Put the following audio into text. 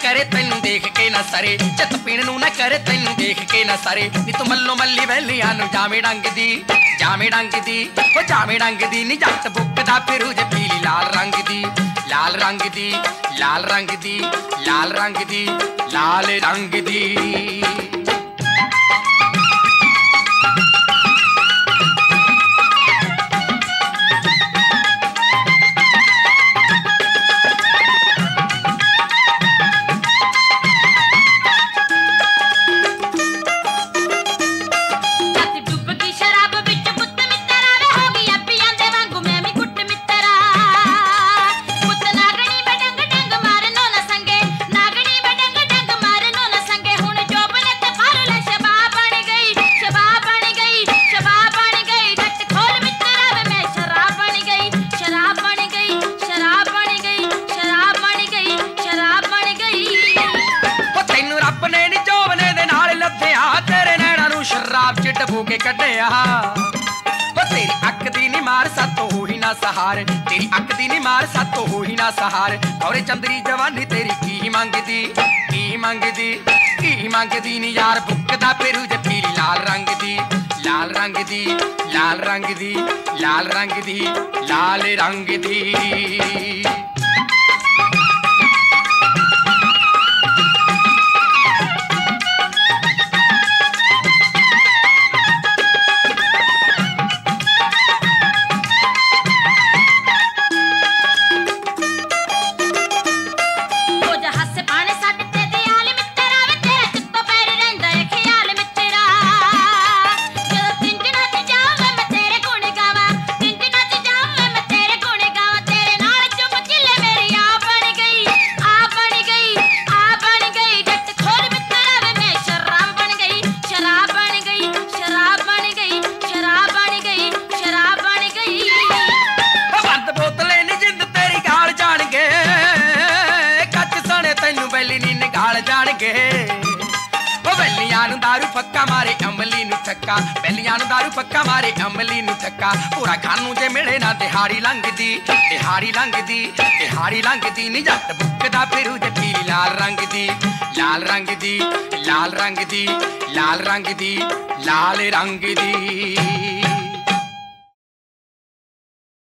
करे तैनू देख के ना सरे, चित पीण नू ना करे तैनू देख के ना सरे। नी तू मल्लो मल्ली वैलियां नू जावे डंग दी, जावे डंग दी, ओ जावे डंग दी। नी जट बुकदा फिरू जे पीली लाल रंग दी, लाल रंग दी, लाल रंग दी, लाल रंग दी, लाल रंग दी। डबो के कढ़िया तेरी अख दी नी मार सातो हो ही ना सहार, तेरी अख दी नी मार सातो हो ही ना सहार। औरे चंदरी जवानी तेरी की मंगदी, की मंगदी, की मंगदी। नी यार बुकदा फिरू जे पीली लाल रंग दी, लाल रंग दी, लाल रंग दी, लाल रंग दी, लाल रंग दी। दारू पक्का मारे अमली नू थक्का, बैलियां नू दारू पक्का मारे अमली नू थक्का। पूरा खानू जे मिले ना दिहाड़ी लंघदी, दिहाड़ी लंघदी, दिहाड़ी लंघदी। नी जट बुकदा फिरू जे पीली लाल रंग दी, लाल रंग दी, लाल रंग दी, लाल रंग दी, लाल रंग दी।